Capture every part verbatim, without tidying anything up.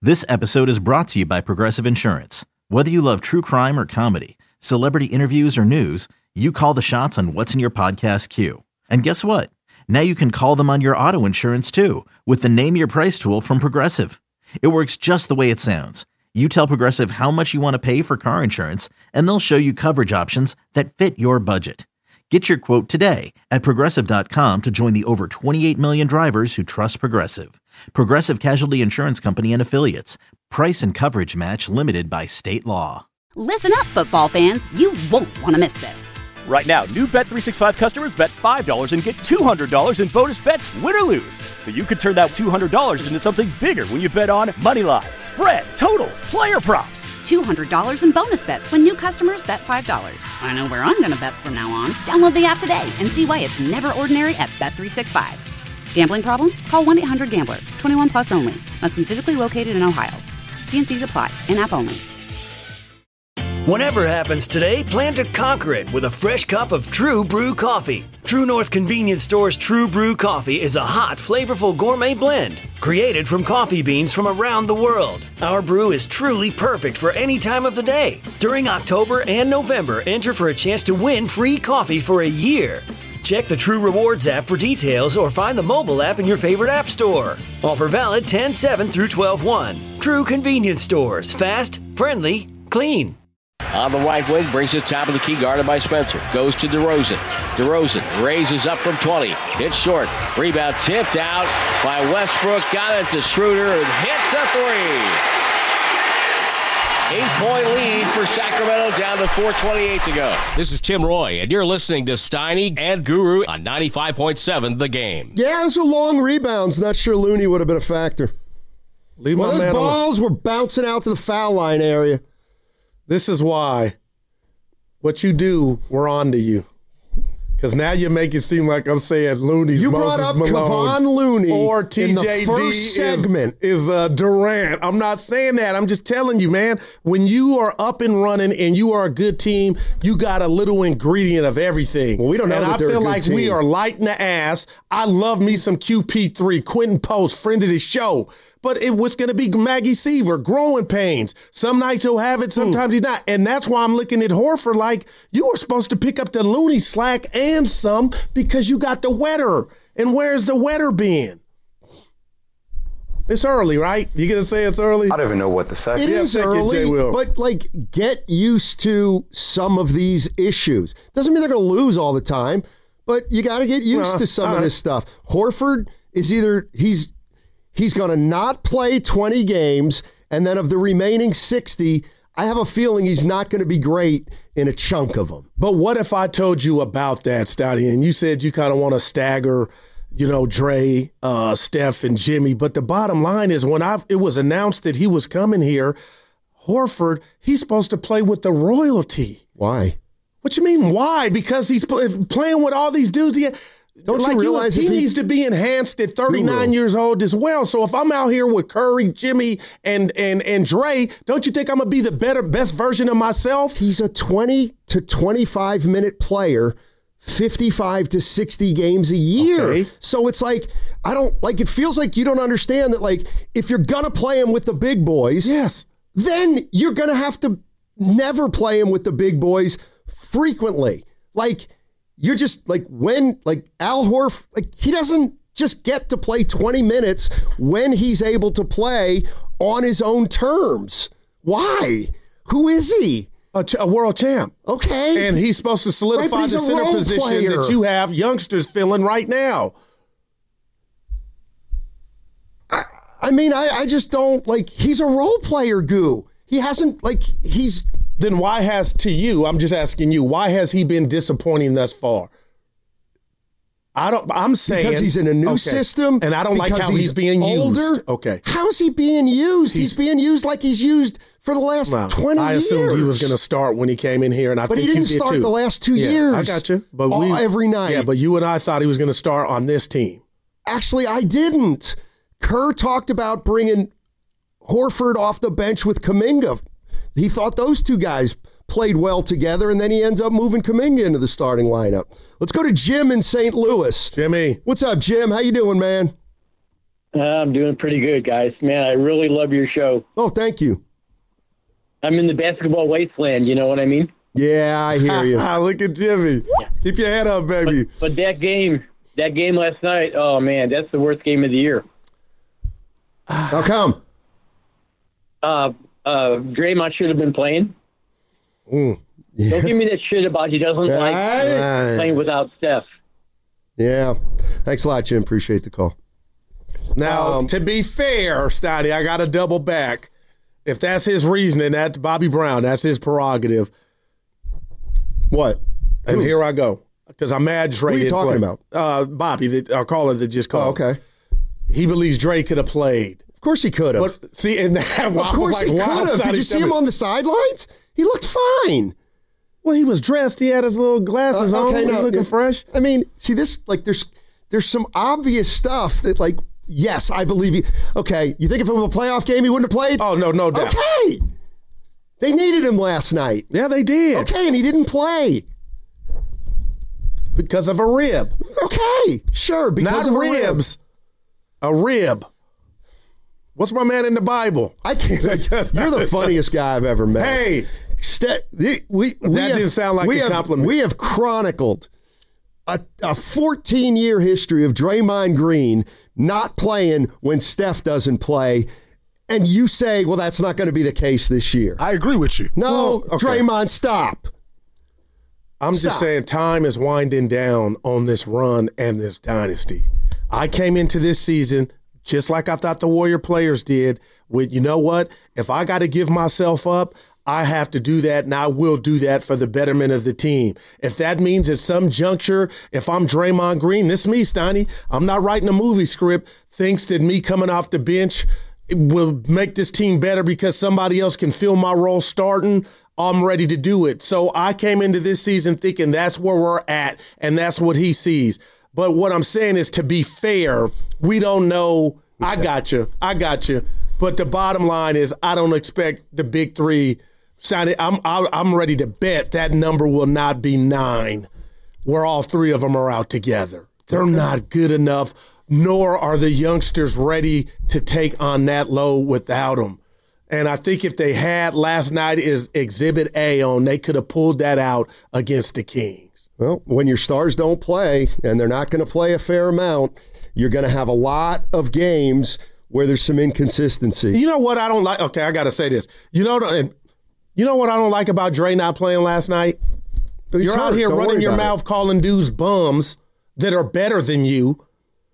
This episode is brought to you by Progressive Insurance. Whether you love true crime or comedy, celebrity interviews or news, you call the shots on what's in your podcast queue. And guess what? Now you can call them on your auto insurance too with the Name Your Price tool from Progressive. It works just the way it sounds. You tell Progressive how much you want to pay for car insurance, and they'll show you coverage options that fit your budget. Get your quote today at Progressive dot com to join the over twenty-eight million drivers who trust Progressive. Progressive Casualty Insurance Company and Affiliates. Price and coverage match limited by state law. Listen up, football fans. You won't want to miss this. Right now, new Bet three sixty-five customers bet five dollars and get two hundred dollars in bonus bets, win or lose. So you could turn that two hundred dollars into something bigger when you bet on moneyline, spread, totals, player props. two hundred dollars in bonus bets when new customers bet five dollars. I know where I'm going to bet from now on. Download the app today and see why it's never ordinary at Bet three sixty-five. Gambling problem? Call one eight hundred gambler. twenty-one plus only. Must be physically located in Ohio. T and C's apply. In-app only. Whatever happens today, plan to conquer it with a fresh cup of True Brew coffee. True North Convenience Store's True Brew coffee is a hot, flavorful gourmet blend created from coffee beans from around the world. Our brew is truly perfect for any time of the day. During October and November, enter for a chance to win free coffee for a year. Check the True Rewards app for details or find the mobile app in your favorite app store. Offer valid ten seven through twelve one. True Convenience Stores. Fast, friendly, clean. On the right wing, brings it top of the key, guarded by Spencer. Goes to DeRozan. DeRozan raises up from twenty. Hits short. Rebound tipped out by Westbrook. Got it to Schroeder and hits a three. Eight-point lead for Sacramento, down to four twenty-eight to go. This is Tim Roy, and you're listening to Steiny and Guru on ninety-five point seven The Game. Yeah, those are long rebounds. Not sure Looney would have been a factor. Leave well, my those man balls alone. were bouncing out to the foul line area. This is why what you do, we're on to you. Because now you make it seem like I'm saying Looney's You Moses brought up Malone Kevon Looney or T J D in the first segment. is, is uh, Durant. I'm not saying that. I'm just telling you, man, when you are up and running and you are a good team, you got a little ingredient of everything. Well, we don't know and that I they're a feel good like team. we are lighting the ass. I love me some Q P three, Quentin Post, friend of the show. But it was going to be Maggie Seaver, growing pains. Some nights he'll have it, sometimes he's not. And that's why I'm looking at Horford like you were supposed to pick up the Looney slack and some because you got the wetter. And where's the wetter being? It's early, right? You going to say it's early? I don't even know what to say. It Yeah, is thank you, Jay early, Will. but like get used to some of these issues. Doesn't mean they're going to lose all the time, but you got to get used Uh, to some all of right. this stuff. Horford is either he's he's going to not play twenty games, and then of the remaining sixty, I have a feeling he's not going to be great in a chunk of them. But what if I told you about that, Stotty, and you said you kind of want to stagger, you know, Dre, uh, Steph, and Jimmy. But the bottom line is when I it was announced that he was coming here, Horford, he's supposed to play with the royalty. Why? What you mean, why? Because he's pl- playing with all these dudes. He, Don't like you realize he, if he he- needs to be enhanced at He thirty-nine will. years old as well. So if I'm out here with Curry, Jimmy, and and and Dre, don't you think I'm gonna be the better, best version of myself? He's a twenty to twenty-five minute player, fifty-five to sixty games a year. Okay. So it's like, I don't, like, it feels like you don't understand that, like, if you're going to play him with the big boys, Yes. then you're going to have to never play him with the big boys frequently. Like, you're just, like, when, like, Al Horford, like, he doesn't just get to play twenty minutes when he's able to play on his own terms. Why? Who is he? A, ch- a world champ. Okay. And he's supposed to solidify Right, but he's the a center role position player. that you have youngsters filling right now. I mean, I, I just don't, like, he's a role player, Goo. He hasn't, like, he's... Then why has, to you, I'm just asking you, why has he been disappointing thus far? I don't, I'm saying. Because he's in a new okay. system. And I don't like because how he's, being older. used. Okay. How's he being used? He's, He's- being used like he's used for the last Well, twenty I years. assumed he was going to start when he came in here, and I But think he didn't you did start too. the last two yeah, years. I got you. But All- we every night. Yeah, but you and I thought he was going to start on this team. Actually, I didn't. Kerr talked about bringing Horford off the bench with Kuminga. He thought those two guys played well together, and then he ends up moving Kuminga into the starting lineup. Let's go to Jim in Saint Louis. Jimmy. What's up, Jim? How you doing, man? Uh, I'm doing pretty good, guys. Man, I really love your show. Oh, thank you. I'm in the basketball wasteland, you know what I mean? Yeah, I hear you. Look at Jimmy. Yeah. Keep your head up, baby. But, but that game, that game last night, oh, man, that's the worst game of the year. How come? Uh, uh, Draymond should have been playing. Mm, yeah. Don't give me that shit about he doesn't Right. like playing without Steph. Yeah. Thanks a lot, Jim. Appreciate the call. Now, Um, to be fair, Stoddy, I got to double back. If that's his reasoning, that's Bobby Brown. That's his prerogative. What? And Who's? here I go. Because I'm mad Dre Who are you didn't talking play. about? Uh, Bobby, the, our caller that just Oh, called. okay. He believes Dre could have played. Of course he could have. But see, and that, Of course like, he wow, could have. Stoddy, Did you see tell him me- on the sidelines? He looked fine. Well, he was dressed. He had his little glasses Uh, on. okay, He was no, looking yeah. fresh. I mean, see this, like there's there's some obvious stuff that like, yes, I believe you. Okay, you think if it was a playoff game, he wouldn't have played? Oh, no, no doubt. Okay. They needed him last night. Yeah, they did. Okay, and he didn't play. Because of a rib. Okay, sure, because Not of a rib. ribs. A rib. What's my man in the Bible? I can't. You're the funniest guy I've ever met. Hey. Ste- we, we, we That have, didn't sound like we a have, compliment. We have chronicled a, a fourteen-year history of Draymond Green not playing when Steph doesn't play, and you say, well, that's not going to be the case this year. I agree with you. No, Well, okay. Draymond, stop. I'm Stop. just saying time is winding down on this run and this dynasty. I came into this season just like I thought the Warrior players did with, you know what? If I got to give myself up, I have to do that, and I will do that for the betterment of the team. If that means at some juncture, if I'm Draymond Green, this is me, Steiny. I'm not writing a movie script, thinks that me coming off the bench will make this team better because somebody else can fill my role starting. I'm ready to do it. So I came into this season thinking that's where we're at, and that's what he sees. But what I'm saying is, to be fair, we don't know. I got you. I got you. But the bottom line is, I don't expect the big three. I'm I'm ready to bet that number will not be nine, where all three of them are out together. They're not good enough, nor are the youngsters ready to take on that load without them. And I think if they had last night is Exhibit A on, they could have pulled that out against the Kings. Well, when your stars don't play, and they're not going to play a fair amount, you're going to have a lot of games where there's some inconsistency. You know what I don't like? Okay, I got to say this. You know, and you know what I don't like about Dre not playing last night? He's You're out hurt. here Don't running worry your about mouth it. calling dudes bums that are better than you,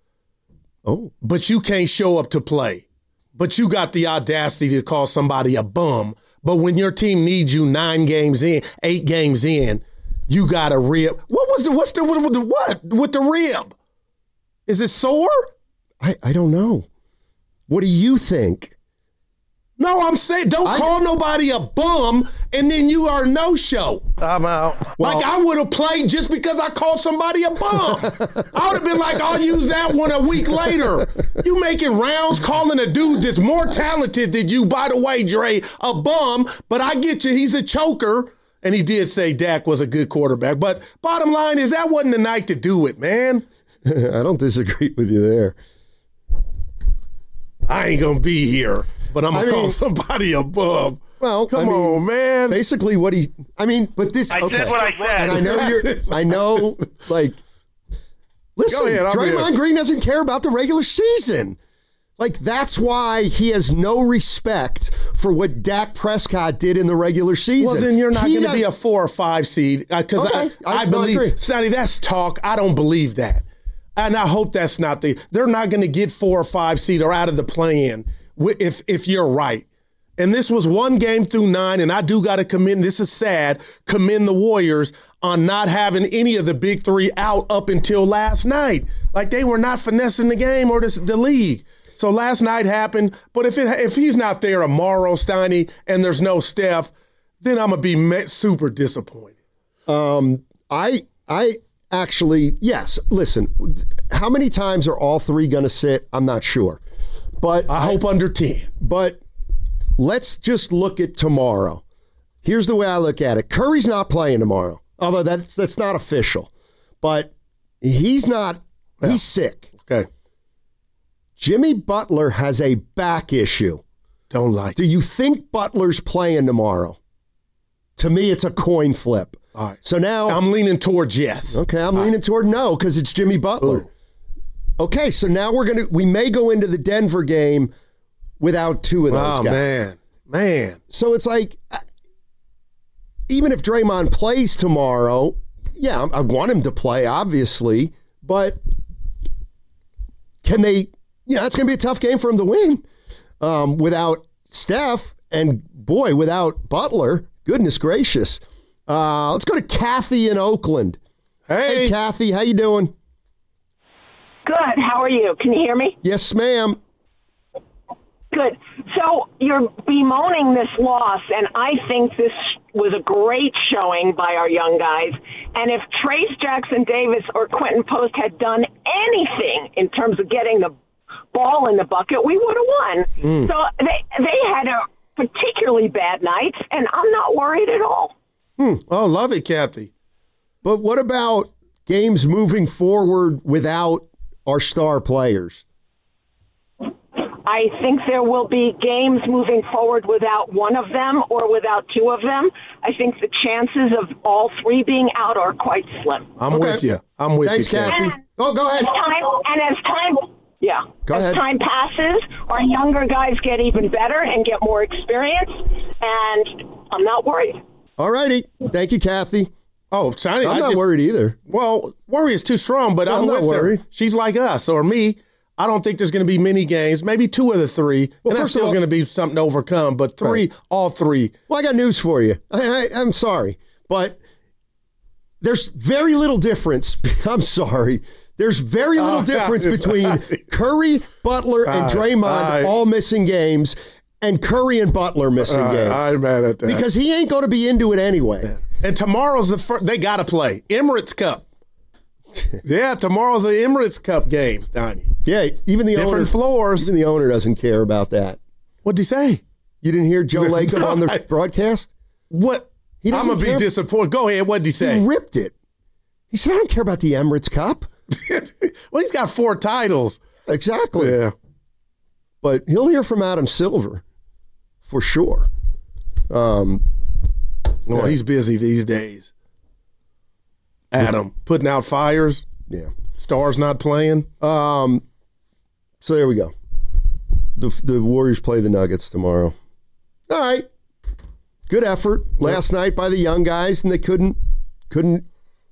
Oh, but you can't show up to play. But you got the audacity to call somebody a bum. But when your team needs you nine games in, eight games in, you got a rib. What was the, what's the, what, the, what with the rib? Is it sore? I, I don't know. What do you think? No, I'm saying don't I- call nobody a bum and then you are no show. I'm out. Like I would have played just because I called somebody a bum. I would have been like, I'll use that one a week later. You making rounds calling a dude that's more talented than you, by the way, Dre, a bum, but I get you, he's a choker. And he did say Dak was a good quarterback. But bottom line is that wasn't the night to do it, man. I don't disagree with you there. I ain't going to be here, but I'm going I to call mean- somebody a bum. Well, Come I mean, on, man. Basically, what he's. I mean, but this. I okay. said what I said. And I know you're. I know, like. Listen, Go ahead, I'm Draymond here. Green doesn't care about the regular season. Like, that's why he has no respect for what Dak Prescott did in the regular season. Well, then you're not He going to be a does- four or five seed because Okay, I, I, I- no, I believe, agree. Snotty, that's talk. I don't believe that. And I hope that's not the, they're not going to get four or five seed or out of the play-in if, if you're right. And this was one game through nine, and I do got to commend, this is sad, commend the Warriors on not having any of the big three out up until last night. Like they were not finessing the game or the, the league. So last night happened, but if it if he's not there tomorrow, Steiny, and there's no Steph, then I'm gonna be me- super disappointed. Um, I I actually yes. Listen, how many times are all three going to sit? I'm not sure, but I hope under ten. But let's just look at tomorrow. Here's the way I look at it. Curry's not playing tomorrow, although that's that's not official, but he's not. He's sick. Okay. Jimmy Butler has a back issue. Don't like Do you think Butler's playing tomorrow? To me, it's a coin flip. All right. So now I'm leaning towards yes. Okay, I'm All leaning right. toward no because it's Jimmy Butler. Ooh. Okay, so now we're gonna we may go into the Denver game without two of those Oh, guys. man. Man. So it's like, even if Draymond plays tomorrow, yeah, I want him to play, obviously, but can they, you know, it's going to be a tough game for him to win um, without Steph and, boy, without Butler. Goodness gracious. Uh, let's go to Kathy in Oakland. Hey. Hey, Kathy, how you doing? Good. How are you? Can you hear me? Yes, ma'am. Good. So you're bemoaning this loss, and I think this was a great showing by our young guys. And if Trace Jackson Davis or Quentin Post had done anything in terms of getting the ball in the bucket, we would have won. Mm. So they they had a particularly bad night, and I'm not worried at all. Hmm. Oh, love it, Kathy. But what about games moving forward without our star players? I think there will be games moving forward without one of them or without two of them. I think the chances of all three being out are quite slim. I'm Okay. with you. I'm with Thanks, you, Kathy. Kathy. Oh, go ahead. As time, and as time, yeah, Go as ahead. time passes, our younger guys get even better and get more experience, and I'm not worried. All righty. Thank you, Kathy. Oh, Sonny, I'm I not just, worried either. Well, worry is too strong, but No, I'm, I'm not with worried. her. She's like us or me. I don't think there's going to be many games, maybe two of the three. Well, and that first of still all- going to be something to overcome, but three, Right. all three. Well, I got news for you. I, I, I'm sorry, but there's very little difference. I'm sorry. There's very little Oh, difference God, between sorry. Curry, Butler, and All right, Draymond all right. all missing games and Curry and Butler missing All right, games. I'm mad at that. Because he ain't going to be into it anyway. And tomorrow's the first, they got to play. Emirates Cup. Yeah, tomorrow's the Emirates Cup games, Donnie. Yeah, even the Different owner, floors. even the owner doesn't care about that. What'd he say? You didn't hear Joe Latham on the broadcast? What? He I'm doesn't going to be care. disappointed. Go ahead. What'd he He say? ripped it. He said, I don't care about the Emirates Cup. Well, he's got four titles. Exactly. Yeah. But he'll hear from Adam Silver for sure. Um, Well, he's busy these days. Adam, putting out fires. yeah. Stars not playing. Um, so there we go. The, the Warriors play the Nuggets tomorrow. All right. Good effort last night by the young guys, and they couldn't couldn't.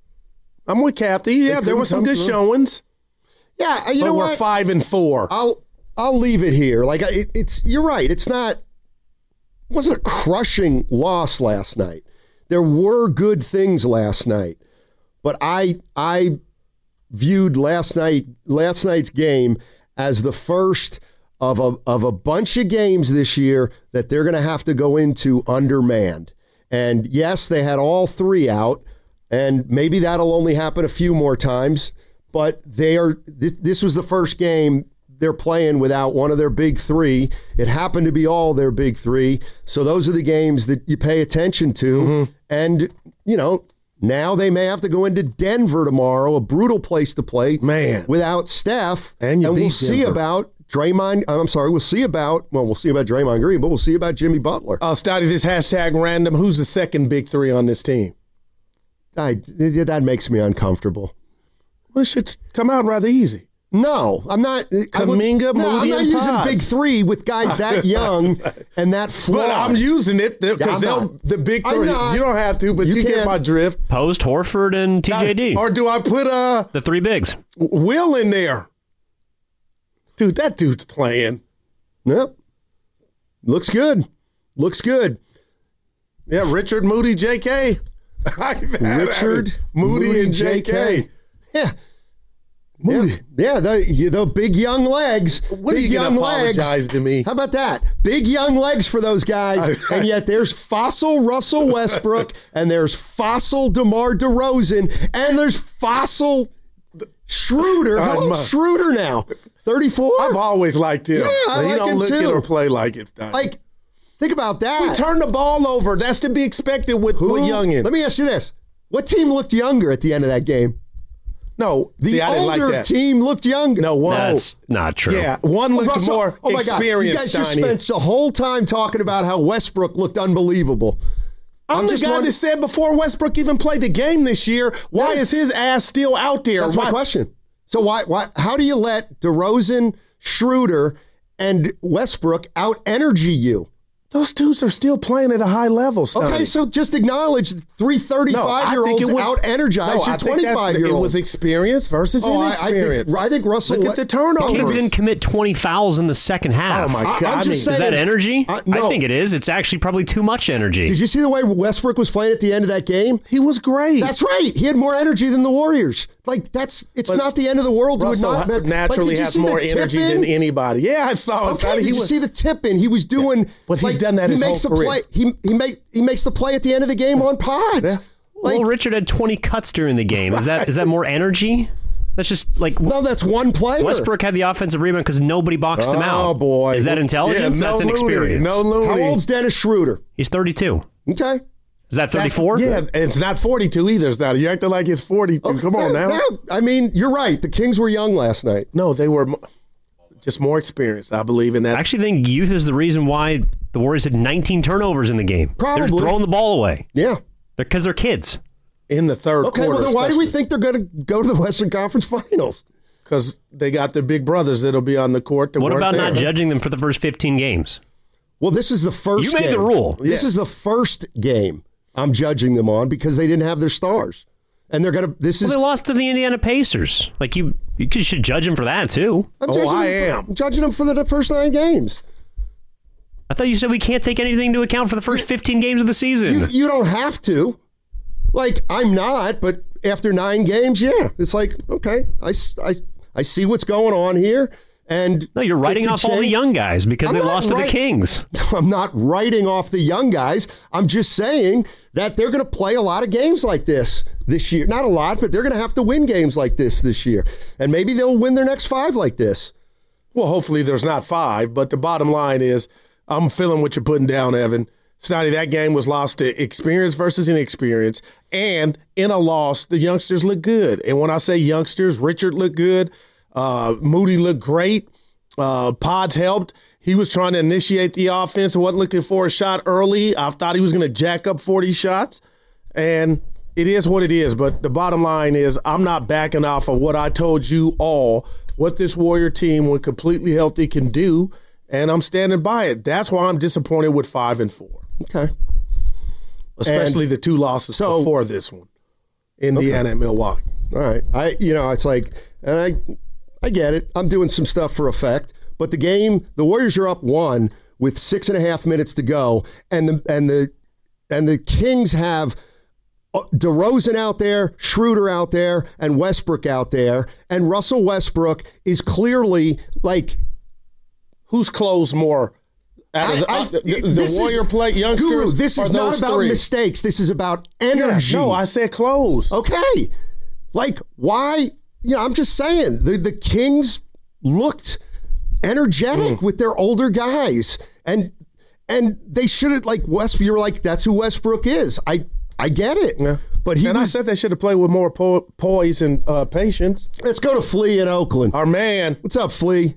I'm with Kathy. Yeah, there couldn't were some come good through. showings. Yeah, you but know we're what? five and four. I'll I'll leave it here. Like it, it's you're right. It's not. It wasn't a crushing loss last night. There were good things last night, but I I viewed last night last night's game as the first of a of a bunch of games this year that they're going to have to go into undermanned. And yes, they had all three out, and maybe that'll only happen a few more times. But they are. This, this was the first game they're playing without one of their big three. It happened to be all their big three. So those are the games that you pay attention to. Mm-hmm. And, you know, now they may have to go into Denver tomorrow, a brutal place to play. Man. Without Steph. And you and beat we'll see Denver. about Draymond. I'm sorry, we'll see about, well, we'll see about Draymond Green, but we'll see about Jimmy Butler. I'll study this hashtag random. Who's the second big three on this team? I, that makes me uncomfortable. Well, it should come out rather easy. No, I'm not. I would- Kaminga, no, I'm Moody, not and using Pods. big three with guys that young and that flawed. But I'm using it because Yeah, I'm not. the big I'm three. not. You don't have to, but You you, get can. my drift. Post, Horford, and T J D. Or do I put uh, The three bigs. Will in there? Dude, that dude's playing. Yep. Looks good. Looks good. Yeah, Richard, Moody, J K. Richard, Moody, Moody, and J K. Yeah. Moody. Yeah, yeah the, the big young legs. What big are you young going to legs. apologize to me? How about that? Big young legs for those guys. And yet there's fossil Russell Westbrook, and there's fossil DeMar DeRozan, and there's fossil Schroeder. How I'm, uh, old's Schroeder now? thirty-four? I've always liked him. Yeah, I he like don't him look too. it or play like it's done. Like, think about that. we turn the ball over. That's to be expected with, Who- with youngins. Let me ask you this. What team looked younger at the end of that game? No, the see, I didn't older like that. team looked younger. No, one. That's not true. Yeah, one looked Russell, more oh my experienced. God. You guys just Steiny. spent the whole time talking about how Westbrook looked unbelievable. I'm, I'm the guy wondering, that said before Westbrook even played the game this year, why yeah. is his ass still out there? That's why? my question. So why, why? How do you let DeRozan, Schroeder, and Westbrook out-energy you? Those dudes are still playing at a high level, Steiny. Okay, so just acknowledge three thirty-five-year-olds no, out-energize your twenty-five-year-old. It was experience versus oh, inexperience. I, I, think, I think Russell... Look at the turnovers. Kings didn't commit twenty fouls in the second half. Oh, my God. I, I'm just I mean, saying, is that energy? I, no. I think it is. It's actually probably too much energy. Did you see the way Westbrook was playing at the end of that game? He was great. That's right. He had more energy than the Warriors. Like, that's it's but not the end of the world. Russell to not, naturally like, has more energy than anybody. Yeah, I saw it. Okay, he did you was, see the tip in? He was doing... Yeah, but he's like, done that he his makes whole the career. play. He, he, make, he makes the play at the end of the game on pods. Yeah. Like, well, Richard had twenty cuts during the game. Is that is that more energy? That's just like... No, that's one player. Westbrook had the offensive rebound because nobody boxed oh, him out. Oh, boy. Is that intelligence? Yeah, no that's an Looney, experience. No Looney. How old's Dennis Schroeder? He's thirty-two. Okay. Is that thirty-four? Yeah, it's not forty-two either. It's not. You acting like it's forty-two. Okay. Come on now. Yeah, I mean, you're right. The Kings were young last night. No, they were mo- just more experienced. I believe in that. I actually think youth is the reason why the Warriors had nineteen turnovers in the game. Probably. They're just throwing the ball away. Yeah. Because they're, they're kids. In the third okay, quarter. well, then why do we especially. think they're going to go to the Western Conference Finals? Because they got their big brothers that'll be on the court. That What weren't about there. not judging them for the first fifteen games? Well, this is the first You made game. the rule. This Yeah. is the first game I'm judging them on because they didn't have their stars. And they're going to, this Well, is. they lost to the Indiana Pacers. Like, you you could- should judge them for that, too. I'm Oh, judging I them for- am. I'm judging them for the first nine games. I thought you said we can't take anything into account for the first fifteen games of the season. You, you don't have to. Like, I'm not, but after nine games, yeah. It's like, okay, I, s- I, I see what's going on here. And no, you're writing it could off all the change. young guys because I'm they not lost to the write- Kings. I'm not writing off the young guys. I'm just saying that they're going to play a lot of games like this this year. Not a lot, but they're going to have to win games like this this year. And maybe they'll win their next five like this. Well, hopefully there's not five, but the bottom line is I'm feeling what you're putting down, Evan. Snotty, that game was lost to experience versus inexperience. And in a loss, the youngsters look good. And when I say youngsters, Richard looked good. Uh, Moody looked great. Uh, Pods helped. He was trying to initiate the offense. Wasn't looking for a shot early. I thought he was going to jack up forty shots. And it is what it is. But the bottom line is I'm not backing off of what I told you all, what this Warrior team, when completely healthy, can do. And I'm standing by it. That's why I'm disappointed with five and four. Okay. Especially And the two losses so- before this one. Indiana Okay. and Milwaukee. All right. I, you know, it's like, and I, I get it. I'm doing some stuff for effect, but the game, the Warriors are up one with six and a half minutes to go, and the and the and the Kings have DeRozan out there, Schroeder out there, and Westbrook out there, and Russell Westbrook is clearly like, who's closed more? Out of the, I- I- uh, the, the this Warrior is- play youngsters. Guru, this or is not those about three? mistakes. This is about Yeah, energy. no, I said close. Okay. Like, why? You know, I'm just saying, the, the Kings looked energetic Mm. with their older guys. And and they should have, like, West, you were like, that's who Westbrook is. I I get it. Yeah. But he and was, I said they should have played with more po- poise and uh, patience. let's go to Flea in Oakland. Our man. What's up, Flea?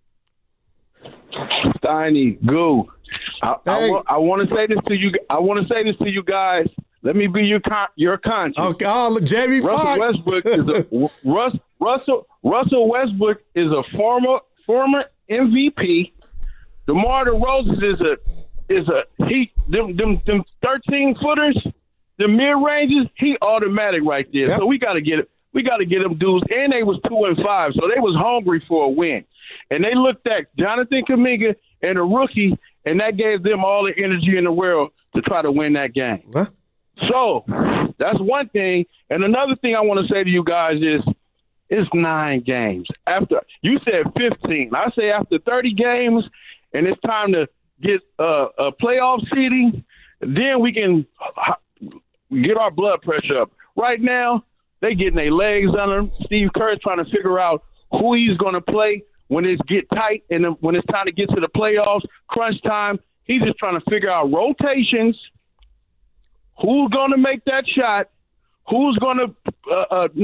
Steiny, Goo. I, I, Hey. wa- I want to say this to you. I want to say this to you guys. Let me be your con- your conscience. Oh, oh look, Jamie Russell Foxx. Westbrook is a Russ, Russell Russell Westbrook is a former former M V P. DeMar DeRozan is a is a he them them them thirteen footers, the mid ranges. He automatic right there. Yep. So we got to get it. We got to get them dudes. And they was two and five, so they was hungry for a win. And they looked at Jonathan Kuminga and a rookie, and that gave them all the energy in the world to try to win that game. Huh? So that's one thing. And another thing I want to say to you guys is it's nine games. After you said fifteen, I say after thirty games and it's time to get uh, a playoff seeding, then we can get our blood pressure up. Right now, they getting their legs under them. Steve Kerr's trying to figure out who he's going to play when it get tight and then when it's time to get to the playoffs, crunch time. He's just trying to figure out rotations. Who's going to make that shot? Who's going to uh, uh, not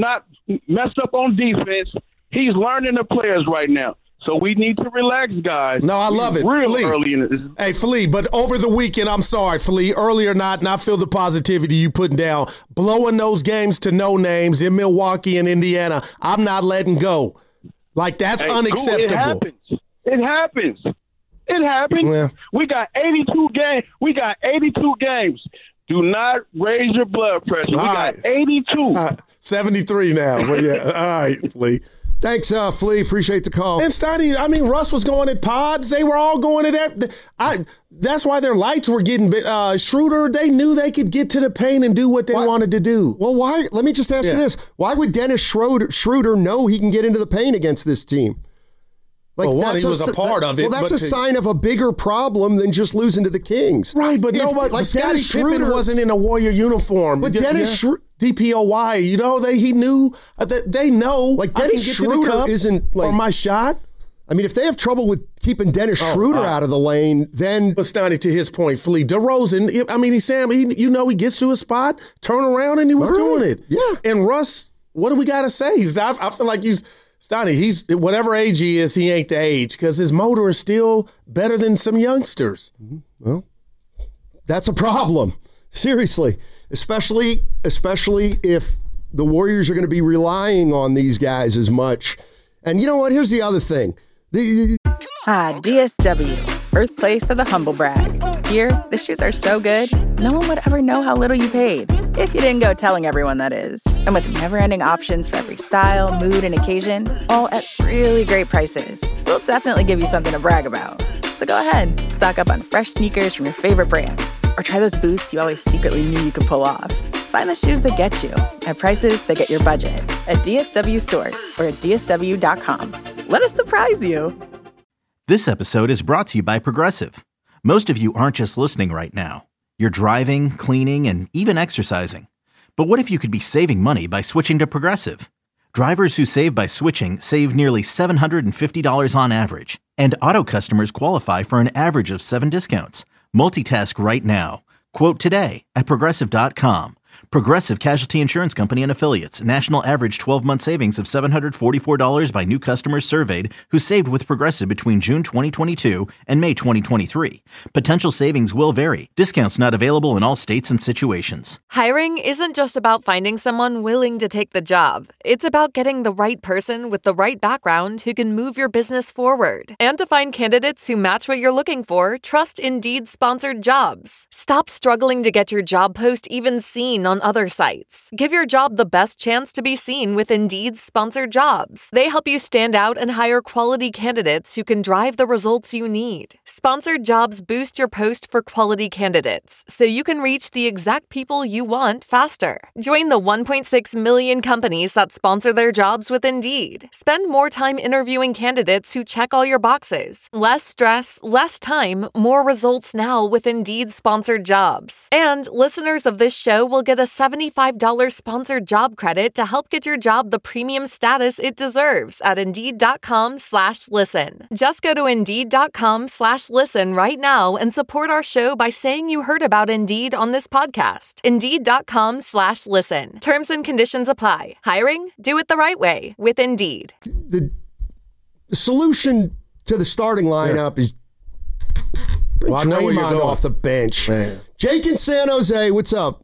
messed up on defense. He's learning the players right now. So we need to relax, guys. No, I love it. Real Philippe. early in this. Hey, Philippe, but over the weekend, I'm sorry, Philippe, early or not, and I feel the positivity you putting down. Blowing those games to no names in Milwaukee and Indiana, I'm not letting go. Like, that's hey, unacceptable. It happens. It happens. It happens. Yeah. We got eighty-two games. We got eighty-two games. Do not raise your blood pressure. All we right. got eighty-two. Uh, seventy-three now. But yeah, all right, Philippe. Thanks, uh, Flea. Appreciate the call. And Stoney, I mean, Russ was going at pods. They were all going at that. I. That's why their lights were getting bit. Uh, Schroeder, they knew they could get to the paint and do what they why? wanted to do. Well, why? Let me just ask yeah. you this. Why would Dennis Schroeder, Schroeder know he can get into the paint against this team? Like, well, one, he was a, a part that, of it. Well, that's a to, sign of a bigger problem than just losing to the Kings. Right, but if, nobody, like Scottie Pippen wasn't in a Warrior uniform. But Dennis yeah. Schroeder. D P O Y, you know, they he knew that they know. Like Dennis Schroeder isn't like or my shot. I mean, if they have trouble with keeping Dennis oh, Schroeder uh, out of the lane, then. But Stoney, to his point, Flea DeRozan. I mean, he's Sam. He, you know, he gets to a spot, turn around, and he was right. doing it. Yeah. And Russ, what do we got to say? He's. I, I feel like he's. Stoney, he's whatever age he is, he ain't the age because his motor is still better than some youngsters. Mm-hmm. Well, that's a problem. Seriously, especially especially if the Warriors are going to be relying on these guys as much. And you know what? Here's the other thing. The, ah, D S W, birthplace of the humble brag. Here, the shoes are so good, no one would ever know how little you paid. If you didn't go telling everyone, that is. And with never-ending options for every style, mood, and occasion, all at really great prices, we'll definitely give you something to brag about. So go ahead, stock up on fresh sneakers from your favorite brands, or try those boots you always secretly knew you could pull off. Find the shoes that get you at prices that get your budget at D S W stores or at D S W dot com. Let us surprise you. This episode is brought to you by Progressive. Most of you aren't just listening right now. You're driving, cleaning, and even exercising. But what if you could be saving money by switching to Progressive? Drivers who save by switching save nearly seven hundred fifty dollars on average. And auto customers qualify for an average of seven discounts. Multitask right now. Quote today at Progressive dot com. Progressive Casualty Insurance Company and Affiliates. National average twelve-month savings of seven hundred forty-four dollars by new customers surveyed who saved with Progressive between June twenty twenty-two and May twenty twenty-three. Potential savings will vary. Discounts not available in all states and situations. Hiring isn't just about finding someone willing to take the job. It's about getting the right person with the right background who can move your business forward. And to find candidates who match what you're looking for, trust Indeed-sponsored jobs. Stop struggling to get your job post even seen on other sites. Give your job the best chance to be seen with Indeed's sponsored jobs. They help you stand out and hire quality candidates who can drive the results you need. Sponsored jobs boost your post for quality candidates, so you can reach the exact people you want faster. Join the one point six million companies that sponsor their jobs with Indeed. Spend more time interviewing candidates who check all your boxes. Less stress, less time, more results now with Indeed sponsored jobs. And listeners of this show will get a seventy-five dollars sponsored job credit to help get your job the premium status it deserves at Indeed.com slash listen. Just go to Indeed.com slash listen right now and support our show by saying you heard about Indeed on this podcast. Indeed.com slash listen. Terms and conditions apply. Hiring? Do it the right way with Indeed. The, the solution to the starting lineup yeah. is bring well, Draymond off the bench. Man. Jake in San Jose, what's up?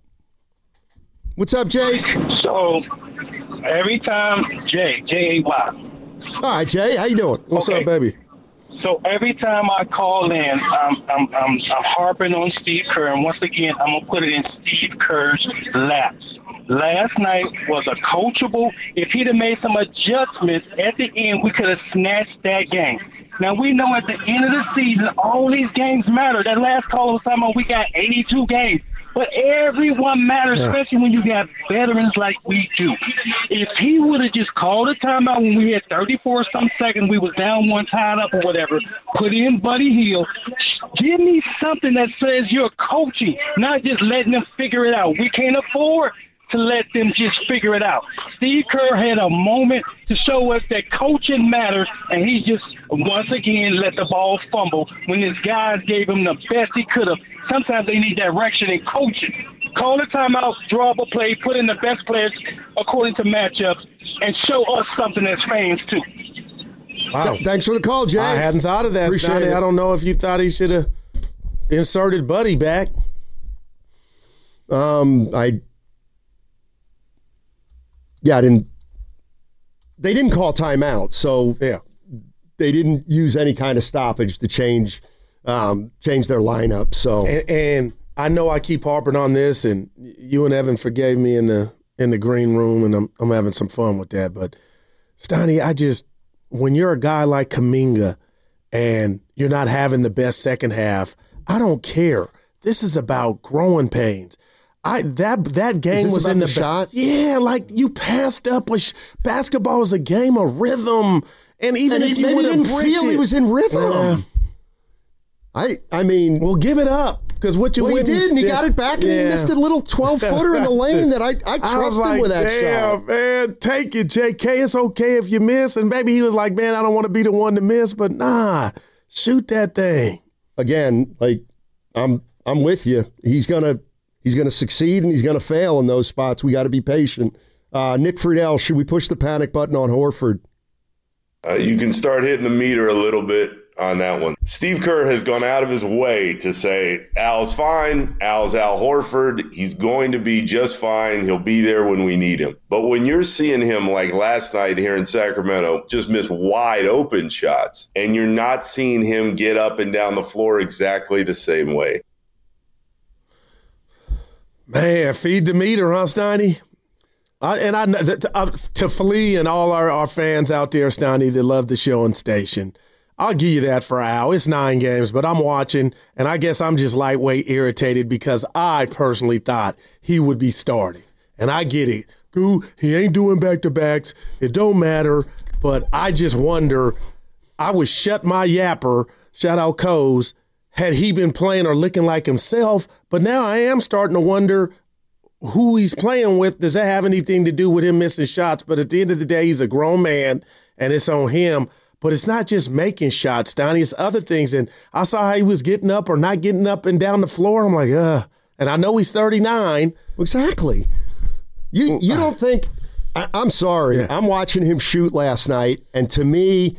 What's up, Jake? So, every time, Jay, J A Y. All right, Jay, how you doing? What's okay. up, baby? So, every time I call in, I'm, I'm, I'm, I'm harping on Steve Kerr, and once again, I'm going to put it in Steve Kerr's laps. Last night was a coachable. If he'd have made some adjustments at the end, we could have snatched that game. Now, we know at the end of the season, all these games matter. That last call was talking about we got eighty-two games. But everyone matters, yeah. especially when you got veterans like we do. If he would have just called a timeout when we had thirty-four some seconds, we was down one, tied up or whatever, put in Buddy Hield, give me something that says you're coaching, not just letting them figure it out. We can't afford to let them just figure it out. Steve Kerr had a moment to show us that coaching matters, and he just, once again, let the ball fumble when his guys gave him the best he could have. Sometimes they need direction in coaching. Call a timeout, draw up a play, put in the best players according to matchups. and show us something as fans too. Wow. Th- thanks for the call, Jay. I hadn't thought of that, Appreciate Stoney. it. I don't know if you thought he should have inserted Buddy back. Um, I, yeah, I didn't, they didn't call timeout, so yeah, they didn't use any kind of stoppage to change, um, change their lineup. So, and, and I know I keep harping on this, and you and Evan forgave me in the in the green room, and I'm I'm having some fun with that. But Stoney, I just, when you're a guy like Kuminga and you're not having the best second half, I don't care. This is about growing pains. I that that game Is this was about in the, the shot? Yeah, like you passed up. A sh- basketball is a game of rhythm, and even And if he- you maybe would he have didn't feel he was in rhythm. Yeah. I I mean, well, give it up because what you well, he went did, and he yeah, got it back, and he yeah. missed a little twelve footer in the lane that I I I was trusted like, with that damn, shot. man, take it, J K. It's okay if you miss. And maybe he was like, man, I don't want to be the one to miss, but nah, shoot that thing. Again, like I'm I'm with you. He's gonna he's gonna succeed and he's gonna fail in those spots. We got to be patient. Uh, Nick Friedel, should we push the panic button on Horford? Uh, you can start hitting the meter a little bit on that one. Steve Kerr has gone out of his way to say, Al's fine. Al's Al Horford. He's going to be just fine. He'll be there when we need him. But when you're seeing him like last night here in Sacramento, just miss wide open shots, and you're not seeing him get up and down the floor exactly the same way. Man, feed the meter, huh, Steiny? I, and I to, uh, to Flea and all our, our fans out there, Steiny, that love the show and station, I'll give you that for Al. It's nine games, but I'm watching, and I guess I'm just lightweight irritated because I personally thought he would be starting. And I get it. Ooh, he ain't doing back-to-backs. It don't matter. But I just wonder, I would shut my yapper, shout out Coase, had he been playing or looking like himself. But now I am starting to wonder who he's playing with. Does that have anything to do with him missing shots? But at the end of the day, he's a grown man, and it's on him. But it's not just making shots, Donnie. It's other things. And I saw how he was getting up or not getting up and down the floor. I'm like, ugh. And I know he's thirty-nine. Exactly. You you don't think I, I'm sorry. Yeah. I'm watching him shoot last night, and to me,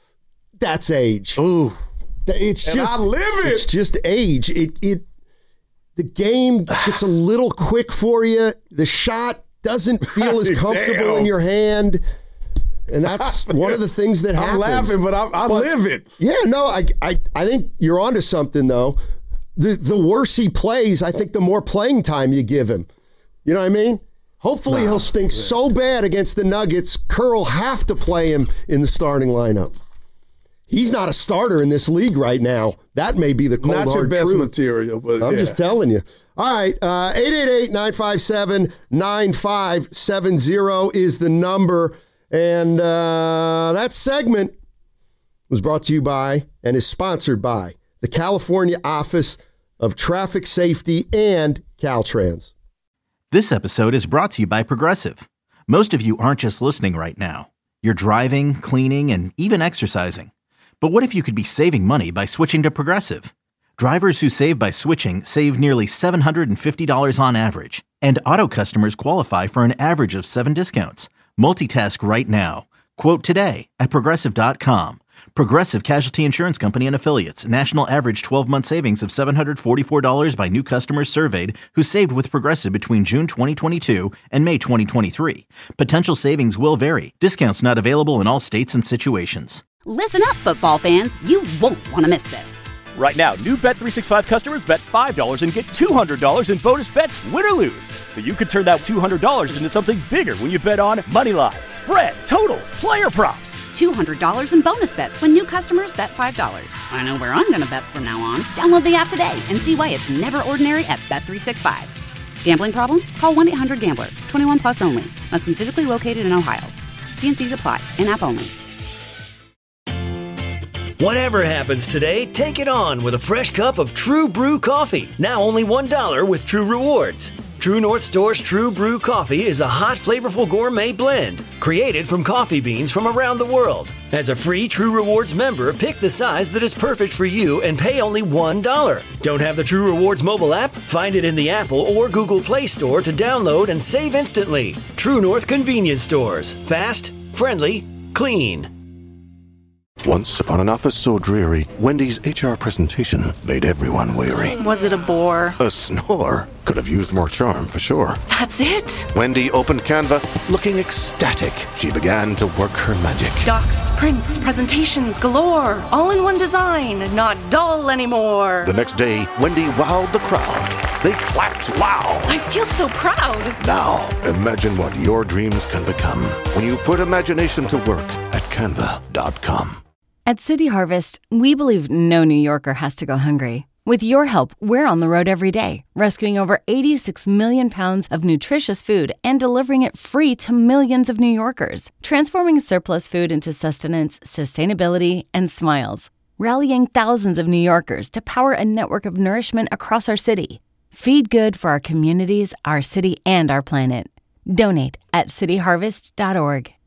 that's age. Ooh. It's and just I live it. It's just age. It it the game gets a little quick for you. The shot doesn't feel as comfortable Damn. in your hand. And that's one of the things that happens. I'm laughing, but I, I but, live it. Yeah, no, I, I, I think you're onto something, though. The the worse he plays, I think the more playing time you give him. You know what I mean? Hopefully no, he'll stink yeah. so bad against the Nuggets, Kerr will have to play him in the starting lineup. He's not a starter in this league right now. That may be the cold, not hard your best truth. material, but I'm yeah. just telling you. All right, uh, eight eight eight, nine five seven, nine five seven zero is the number. And uh, that segment was brought to you by and is sponsored by the California Office of Traffic Safety and Caltrans. This episode is brought to you by Progressive. Most of you aren't just listening right now. You're driving, cleaning, and even exercising. But what if you could be saving money by switching to Progressive? Drivers who save by switching save nearly seven hundred fifty dollars on average. And auto customers qualify for an average of seven discounts. Multitask right now. Quote today at Progressive dot com. Progressive Casualty Insurance Company and Affiliates. National average twelve-month savings of seven hundred forty-four dollars by new customers surveyed who saved with Progressive between June twenty twenty-two and May twenty twenty-three. Potential savings will vary. Discounts not available in all states and situations. Listen up, football fans. You won't want to miss this. Right now, new Bet three sixty-five customers bet five dollars and get two hundred dollars in bonus bets, win or lose. So you could turn that two hundred dollars into something bigger when you bet on Moneyline, spread, totals, player props. two hundred dollars in bonus bets when new customers bet five dollars. I know where I'm going to bet from now on. Download the app today and see why it's never ordinary at Bet three sixty-five. Gambling problem? Call one eight hundred gambler. twenty-one plus only. Must be physically located in Ohio. T and C's apply. In-app only. Whatever happens today, take it on with a fresh cup of True Brew coffee. Now only one dollar with True Rewards. True North Store's True Brew Coffee is a hot, flavorful gourmet blend created from coffee beans from around the world. As a free True Rewards member, pick the size that is perfect for you and pay only one dollar. Don't have the True Rewards mobile app? Find it in the Apple or Google Play Store to download and save instantly. True North Convenience Stores. Fast, friendly, clean. Once upon an office so dreary, Wendy's H R presentation made everyone weary. Was it a bore? A snore. Could have used more charm, for sure. That's it? Wendy opened Canva, looking ecstatic. She began to work her magic. Docs, prints, presentations galore. All in one design, not dull anymore. The next day, Wendy wowed the crowd. They clapped loud. I feel so proud. Now, imagine what your dreams can become when you put imagination to work at canva dot com. At City Harvest, we believe no New Yorker has to go hungry. With your help, we're on the road every day, rescuing over eighty-six million pounds of nutritious food and delivering it free to millions of New Yorkers, transforming surplus food into sustenance, sustainability, and smiles, rallying thousands of New Yorkers to power a network of nourishment across our city. Feed good for our communities, our city, and our planet. Donate at city harvest dot org.